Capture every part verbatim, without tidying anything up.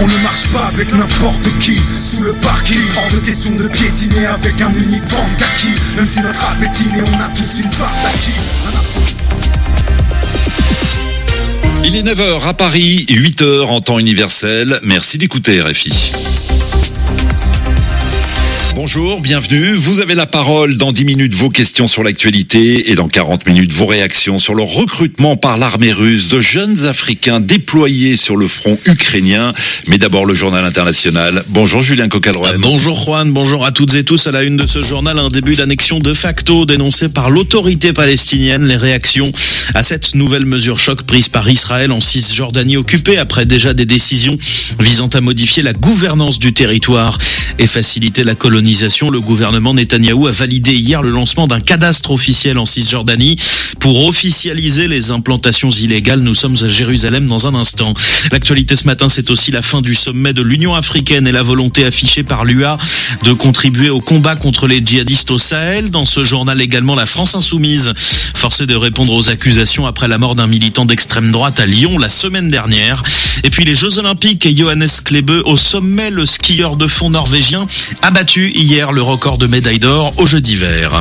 On ne marche pas avec n'importe qui sous le parking. Hors de question de piétiner avec un uniforme kaki. Même si notre appétit et on a tous une part d'acquis. Il est neuf heures à Paris, huit heures en temps universel. Merci d'écouter R F I. Bonjour, bienvenue. Vous avez la parole dans dix minutes, vos questions sur l'actualité et dans quarante minutes, vos réactions sur le recrutement par l'armée russe de jeunes Africains déployés sur le front ukrainien. Mais d'abord, le journal international. Bonjour Julien Coquelroy. Bonjour Juan, bonjour à toutes et tous. À la une de ce journal, un début d'annexion de facto dénoncé par l'autorité palestinienne. Les réactions à cette nouvelle mesure choc prise par Israël en Cisjordanie occupée après déjà des décisions visant à modifier la gouvernance du territoire et faciliter la colonisation. Le gouvernement Netanyahou a validé hier le lancement d'un cadastre officiel en Cisjordanie pour officialiser les implantations illégales. Nous sommes à Jérusalem dans un instant. L'actualité ce matin, c'est aussi la fin du sommet de l'Union africaine et la volonté affichée par l'U A de contribuer au combat contre les djihadistes au Sahel. Dans ce journal également, la France insoumise, forcée de répondre aux accusations après la mort d'un militant d'extrême droite à Lyon la semaine dernière. Et puis les Jeux Olympiques et Johannes Klebe au sommet, le skieur de fond norvégien a battu hier le record de médailles d'or aux Jeux d'hiver.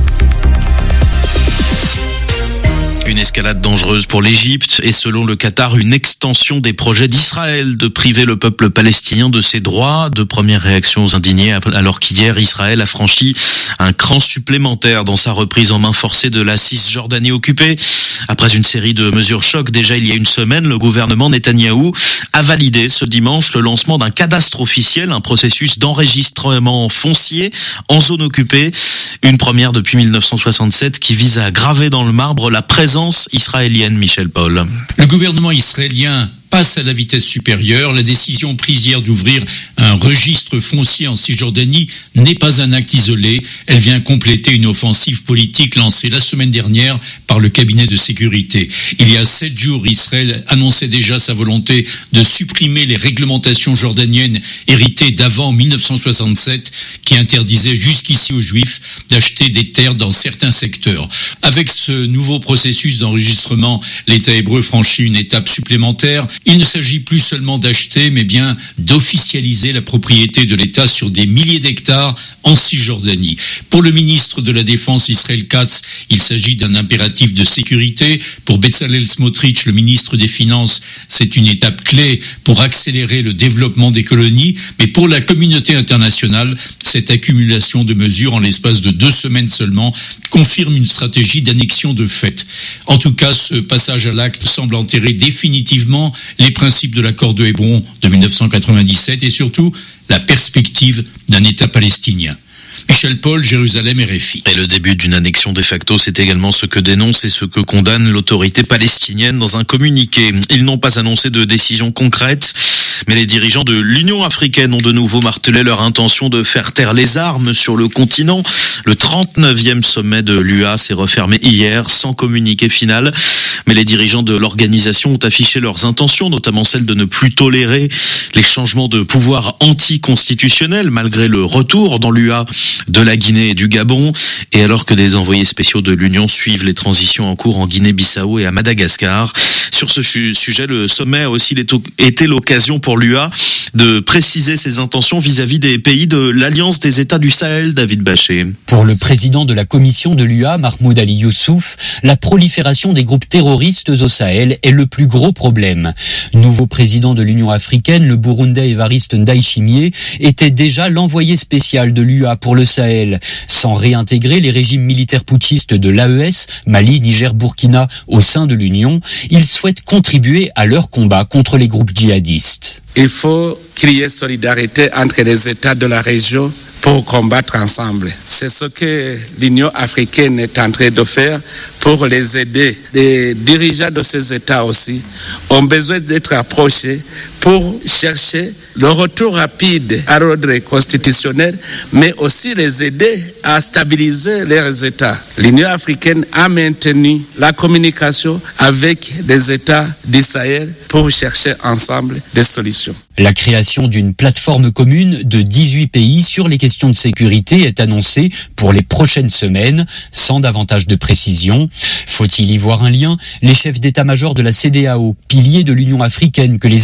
Une escalade dangereuse pour l'Égypte et selon le Qatar, une extension des projets d'Israël de priver le peuple palestinien de ses droits. De premières réactions indignées alors qu'hier Israël a franchi un cran supplémentaire dans sa reprise en main forcée de la Cisjordanie occupée. Après une série de mesures chocs déjà il y a une semaine, le gouvernement Netanyahou a validé ce dimanche le lancement d'un cadastre officiel, un processus d'enregistrement foncier en zone occupée. Une première depuis mille neuf cent soixante-sept qui vise à graver dans le marbre la présence israélienne. Michel Paul. Le gouvernement israélien passe à la vitesse supérieure. La décision prise hier d'ouvrir un registre foncier en Cisjordanie n'est pas un acte isolé. Elle vient compléter une offensive politique lancée la semaine dernière par le cabinet de sécurité. Il y a sept jours, Israël annonçait déjà sa volonté de supprimer les réglementations jordaniennes héritées d'avant mille neuf cent soixante-sept qui interdisaient jusqu'ici aux Juifs d'acheter des terres dans certains secteurs. Avec ce nouveau processus d'enregistrement, l'État hébreu franchit une étape supplémentaire. Il ne s'agit plus seulement d'acheter, mais bien d'officialiser la propriété de l'État sur des milliers d'hectares en Cisjordanie. Pour le ministre de la Défense, Israël Katz, il s'agit d'un impératif de sécurité. Pour Bezalel Smotrich, le ministre des Finances, c'est une étape clé pour accélérer le développement des colonies. Mais pour la communauté internationale, cette accumulation de mesures en l'espace de deux semaines seulement confirme une stratégie d'annexion de fait. En tout cas, ce passage à l'acte semble enterrer définitivement les principes de l'accord de Hébron de mille neuf cent quatre-vingt-dix-sept et surtout la perspective d'un État palestinien. Michel Paul, Jérusalem, R F I. Et le début d'une annexion de facto, c'est également ce que dénonce et ce que condamne l'autorité palestinienne dans un communiqué. Ils n'ont pas annoncé de décision concrète, mais les dirigeants de l'Union africaine ont de nouveau martelé leur intention de faire taire les armes sur le continent. Le trente-neuvième sommet de l'U A s'est refermé hier sans communiqué final, mais les dirigeants de l'organisation ont affiché leurs intentions, notamment celle de ne plus tolérer les changements de pouvoir anticonstitutionnels malgré le retour dans l'U A de la Guinée et du Gabon, et alors que des envoyés spéciaux de l'Union suivent les transitions en cours en Guinée-Bissau et à Madagascar. Sur ce sujet, le sommet a aussi été l'occasion pour l'U A de préciser ses intentions vis-à-vis des pays de l'Alliance des États du Sahel. David Bachet. Pour le président de la commission de l'U A, Mahmoud Ali Youssouf, la prolifération des groupes terroristes au Sahel est le plus gros problème. Nouveau président de l'Union africaine, le Burundais Évariste Ndayishimiye était déjà l'envoyé spécial de l'U A pour le Sahel. Sans réintégrer les régimes militaires putschistes de l'A E S, Mali, Niger, Burkina au sein de l'Union, il souhaite contribuer à leur combat contre les groupes djihadistes. Il faut créer solidarité entre les États de la région pour combattre ensemble. C'est ce que l'Union africaine est en train de faire pour les aider. Les dirigeants de ces États aussi ont besoin d'être approchés pour chercher le retour rapide à l'ordre constitutionnel, mais aussi les aider à stabiliser leurs États. L'Union africaine a maintenu la communication avec les États d'Israël pour chercher ensemble des solutions. La création d'une plateforme commune de dix-huit pays sur les questions de sécurité est annoncée pour les prochaines semaines, sans davantage de précision. Faut-il y voir un lien ? Les chefs d'état-major de la C E D E A O, pilier de l'Union africaine que les États de l'A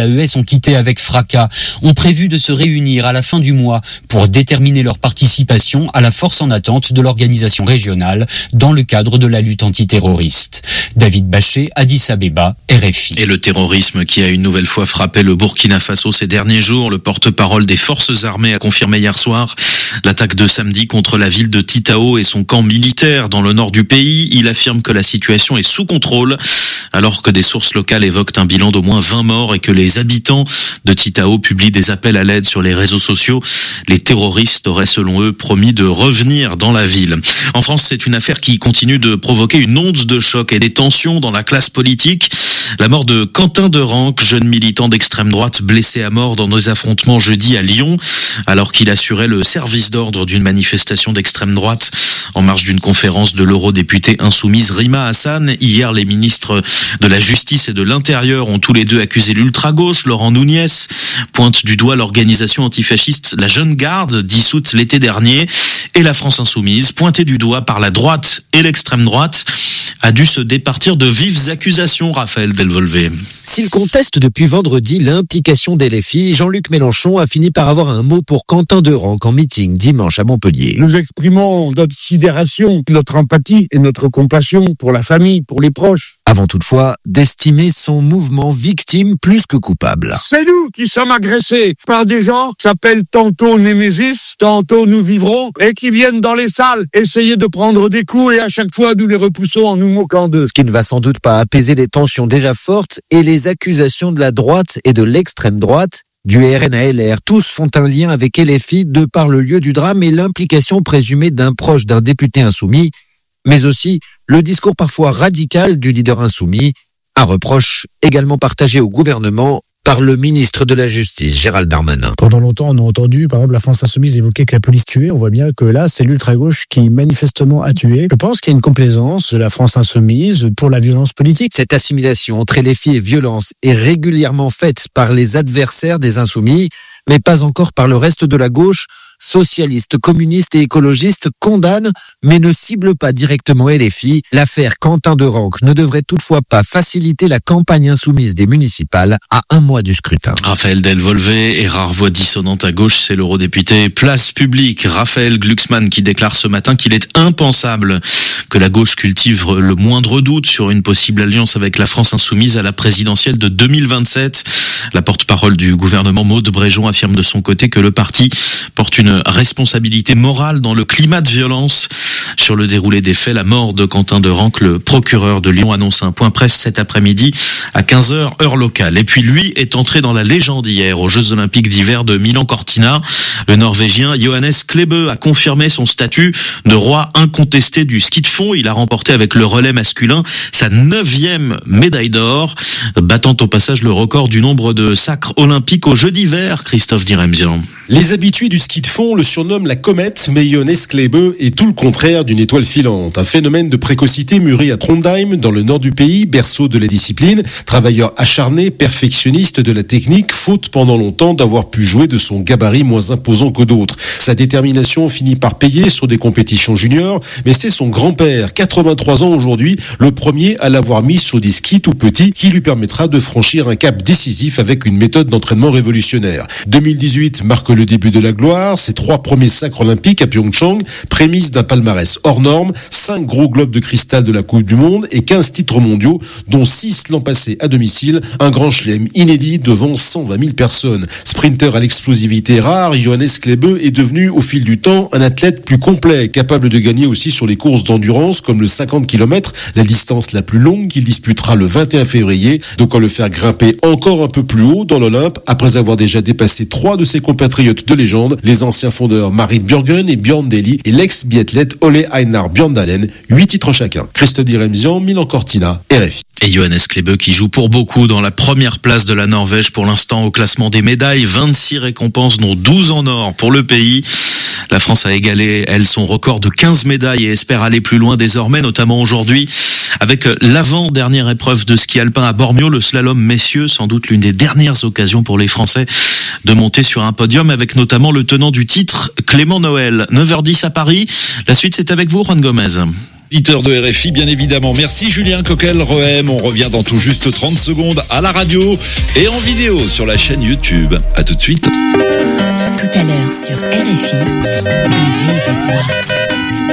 E S ont quitté avec fracas, ont prévu de se réunir à la fin du mois pour déterminer leur participation à la force en attente de l'organisation régionale dans le cadre de la lutte antiterroriste. David Bachet, Addis Abeba, R F I. Et le terrorisme qui a une nouvelle fois frappé le Burkina Faso ces derniers jours. Le porte-parole des forces armées a confirmé hier soir l'attaque de samedi contre la ville de Titao et son camp militaire dans le nord du pays. Il affirme que la situation est sous contrôle, alors que des sources locales évoquent un bilan d'au moins vingt morts et que les habitants de Titao publient des appels à l'aide sur les réseaux sociaux. Les terroristes auraient, selon eux, promis de revenir dans la ville. En France, c'est une affaire qui continue de provoquer une onde de choc et des tensions dans la classe politique. La mort de Quentin Derenque, jeune militant d'extrême droite blessé à mort dans des affrontements jeudi à Lyon, alors qu'il assurait le service d'ordre d'une manifestation d'extrême droite en marge d'une conférence de l'eurodéputée insoumise Rima Hassan. Hier, les ministres de la Justice et de l'Intérieur ont tous les deux accusé l'ultra-gauche. Laurent Nunez pointe du doigt l'organisation antifasciste La Jeune Garde, dissoute l'été dernier, et la France insoumise, pointée du doigt par la droite et l'extrême droite, a dû se départir de vives accusations, Raphaël Delvolvé. S'il conteste depuis vendredi l'implication d'L F I, Jean-Luc Mélenchon a fini par avoir un mot pour Quentin Derenque en meeting dimanche à Montpellier. Nous exprimons notre sidération, notre empathie et notre compassion pour la famille, pour les proches. Avant toutefois d'estimer son mouvement victime plus que coupable. C'est nous qui sommes agressés par des gens qui s'appellent tantôt Némésis, tantôt Nous Vivrons, et qui viennent dans les salles essayer de prendre des coups et à chaque fois nous les repoussons en nous moquant d'eux. Ce qui ne va sans doute pas apaiser les tensions déjà fortes et les accusations de la droite et de l'extrême droite. Du R N à L R, tous font un lien avec L F I de par le lieu du drame et l'implication présumée d'un proche d'un député insoumis, mais aussi le discours parfois radical du leader insoumis, un reproche également partagé au gouvernement par le ministre de la Justice, Gérald Darmanin. Pendant longtemps, on a entendu, par exemple, la France insoumise évoquer que la police tuait. On voit bien que là, c'est l'ultra-gauche qui manifestement a tué. Je pense qu'il y a une complaisance de la France insoumise pour la violence politique. Cette assimilation entre L F I et violence est régulièrement faite par les adversaires des insoumis, mais pas encore par le reste de la gauche. Socialistes, communistes et écologistes condamnent, mais ne ciblent pas directement L F I. L'affaire Quentin Derenque ne devrait toutefois pas faciliter la campagne insoumise des municipales à un mois du scrutin. Raphaël Delvolvé et rare voix dissonante à gauche, c'est l'eurodéputé Place Publique, Raphaël Glucksmann, qui déclare ce matin qu'il est impensable que la gauche cultive le moindre doute sur une possible alliance avec la France insoumise à la présidentielle de deux mille vingt-sept. La porte-parole du gouvernement, Maud Bréjon, affirme de son côté que le parti porte une responsabilité morale dans le climat de violence. Sur le déroulé des faits, la mort de Quentin Derenque, le procureur de Lyon annonce un point presse cet après-midi à quinze heures, heure locale. Et puis lui est entré dans la légende hier aux Jeux Olympiques d'hiver de Milan-Cortina. Le Norvégien Johannes Klebe a confirmé son statut de roi incontesté du ski de fond. Il a remporté avec le relais masculin sa neuvième médaille d'or, battant au passage le record du nombre de sacres olympiques aux Jeux d'hiver. Christophe Diremzian. Les habitués du ski de fond le surnomment la comète, mais Johannes Klebe est tout le contraire d'une étoile filante. Un phénomène de précocité mûri à Trondheim, dans le nord du pays, berceau de la discipline. Travailleur acharné, perfectionniste de la technique, faute pendant longtemps d'avoir pu jouer de son gabarit moins imposant que d'autres. Sa détermination finit par payer sur des compétitions juniors, mais c'est son grand-père, quatre-vingt-trois ans aujourd'hui, le premier à l'avoir mis sur des skis tout petits, qui lui permettra de franchir un cap décisif avec une méthode d'entraînement révolutionnaire. deux mille dix-huit marque le début de la gloire, ses trois premiers sacres olympiques à Pyeongchang, prémisse d'un palmarès hors norme, cinq gros globes de cristal de la Coupe du Monde et quinze titres mondiaux, dont six l'an passé à domicile, un grand chelem inédit devant cent vingt mille personnes. Sprinter à l'explosivité rare, Johannes Klebe est devenu au fil du temps un athlète plus complet, capable de gagner aussi sur les courses d'endurance comme le cinquante kilomètres, la distance la plus longue qu'il disputera le vingt et un février, de quoi le faire grimper encore un peu plus haut dans l'Olympe après avoir déjà dépassé trois de ses compatriotes de légende, les anciens fondeurs Marit Bjørgen et Bjørn Dæhlie et l'ex-biathlète Ole Einar Bjørndalen, huit titres chacun. Christophe Diremzian, Milan-Cortina, R F I. Et Johannes Klebe qui joue pour beaucoup dans la première place de la Norvège pour l'instant au classement des médailles, vingt-six récompenses dont douze en or pour le pays. La France a égalé, elle, son record de quinze médailles et espère aller plus loin désormais, notamment aujourd'hui avec l'avant-dernière épreuve de ski alpin à Bormio, le slalom messieurs, sans doute l'une des dernières occasions pour les Français de monter sur un podium avec notamment le tenant du titre, Clément Noël. neuf heures dix à Paris. La suite, c'est avec vous, Juan Gomez. Éditeur de R F I, bien évidemment. Merci Julien Coquel-Rohem. On revient dans tout juste trente secondes à la radio et en vidéo sur la chaîne YouTube. À tout de suite. Tout à l'heure sur R F I, de vive voix.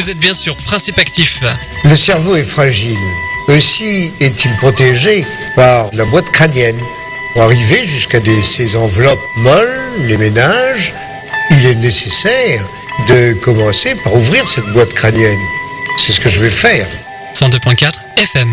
Vous êtes bien sur Principe Actif. Le cerveau est fragile. Aussi est-il protégé par la boîte crânienne. Pour arriver jusqu'à des, ces enveloppes molles, les méninges, il est nécessaire de commencer par ouvrir cette boîte crânienne. C'est ce que je vais faire. cent deux point quatre F M.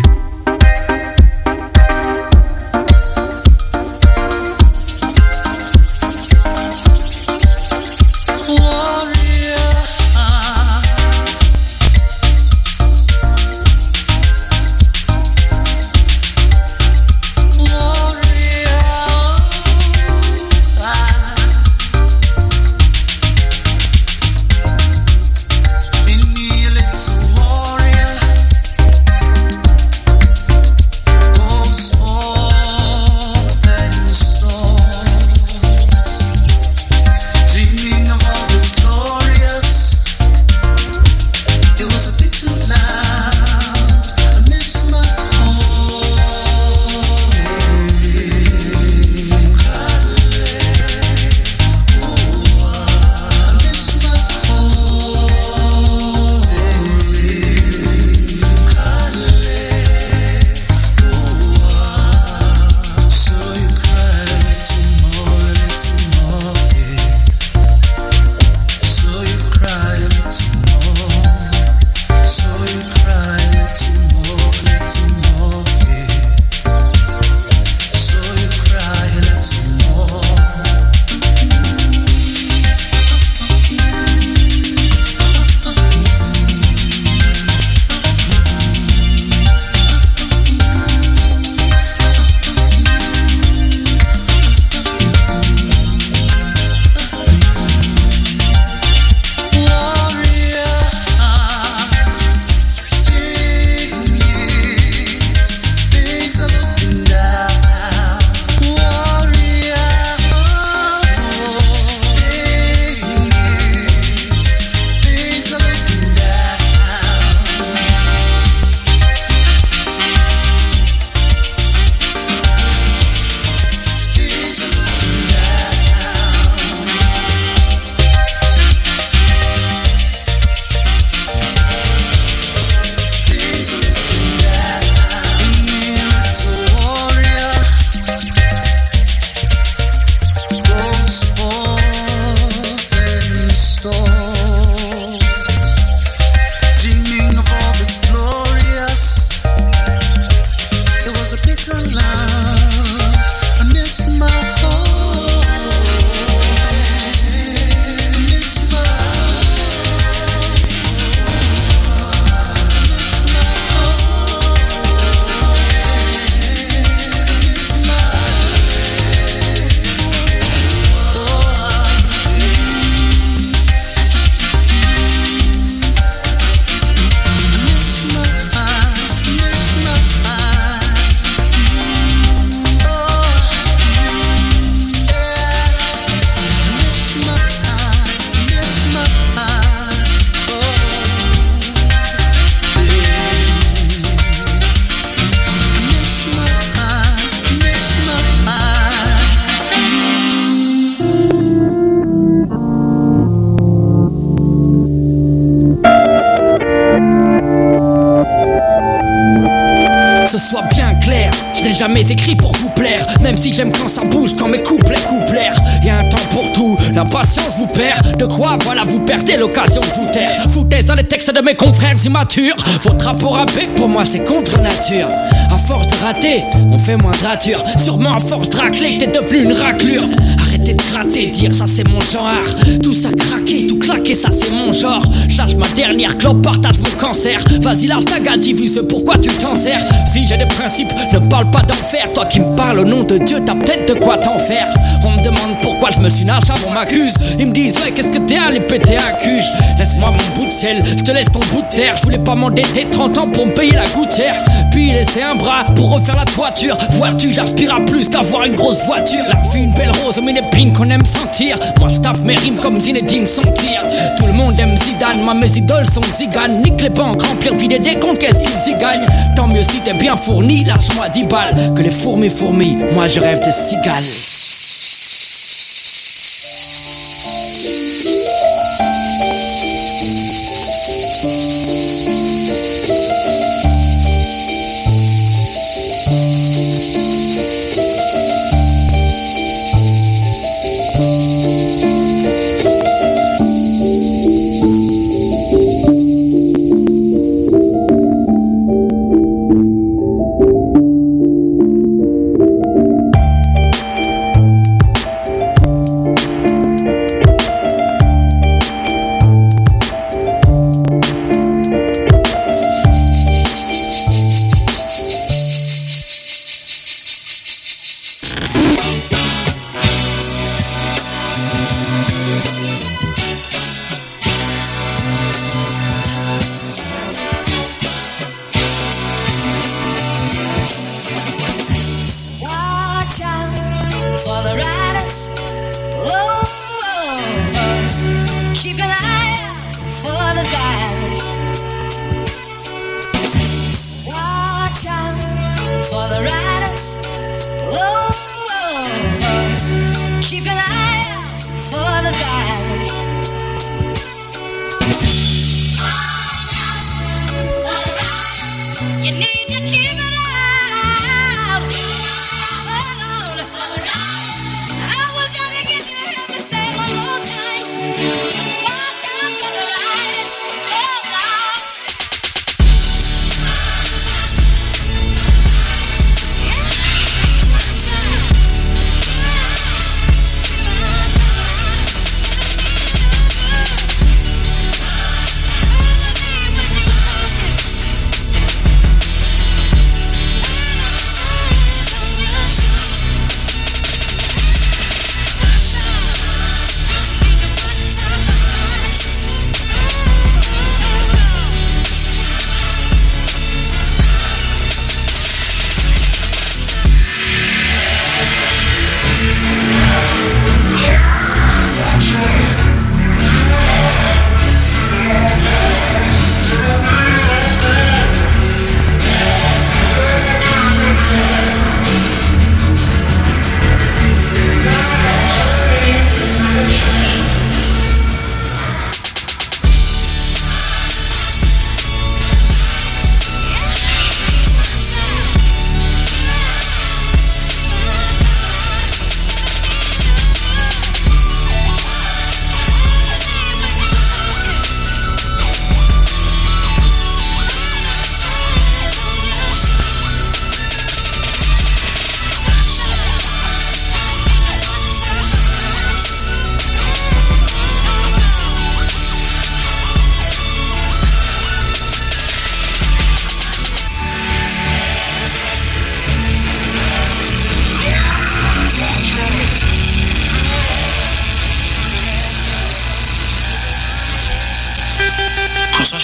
Jamais écrit pour vous plaire, même si j'aime quand ça bouge, quand mes couplets couplèrent. Y'a un temps pour tout, la patience vous perd. De quoi, voilà, vous perdez l'occasion de vous taire. Foutaise dans les textes de mes confrères immatures. Votre rapport à paix, pour moi c'est contre nature. À force de rater, on fait moins de rature. Sûrement à force de racler, t'es devenu une raclure. Arrêtez de gratter, dire ça c'est mon genre. Tout ça craquer, tout claquer, ça c'est mon genre. Charge ma dernière clope, partage mon cancer. Vas-y lâche ta gadji, vu ce pourquoi tu t'en sers. Si j'ai des principes, ne me parle pas d'enfer. Toi qui me parles au nom de Dieu, t'as peut-être de quoi t'en faire. On me demande pourquoi je me suis nage avant m'accuse. Ils me disent ouais qu'est-ce que t'es allé péter à cuche. Laisse-moi mon bout de sel, je te laisse ton bout de terre. Je voulais pas m'endetter trente ans pour me payer la gouttière. Puis laisser un bras pour refaire la toiture. Vois-tu, j'aspire à plus qu'avoir une grosse voiture. La vie une belle rose, mais des pines qu'on aime sentir. Moi je taffe mes rimes comme Zinedine sans tir. Tout le monde aime Zidane, moi mes idoles sont ziganes. Nique les banques, remplir, vider des comptes, qu'est-ce qu'ils y gagnent. Tant mieux si t'es bien fourni, lâche-moi dix balles. Que les fourmis fourmis, moi je rêve de cigales.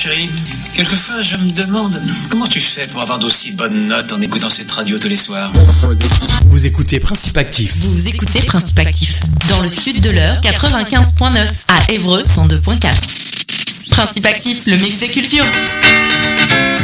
chérie, quelquefois je me demande comment tu fais pour avoir d'aussi bonnes notes en écoutant cette radio tous les soirs. Vous écoutez Principe Actif. Vous écoutez Principe Actif. Dans le sud de l'Eure, quatre-vingt-quinze virgule neuf. À Évreux, cent deux virgule quatre. Principe Actif, le mix des cultures.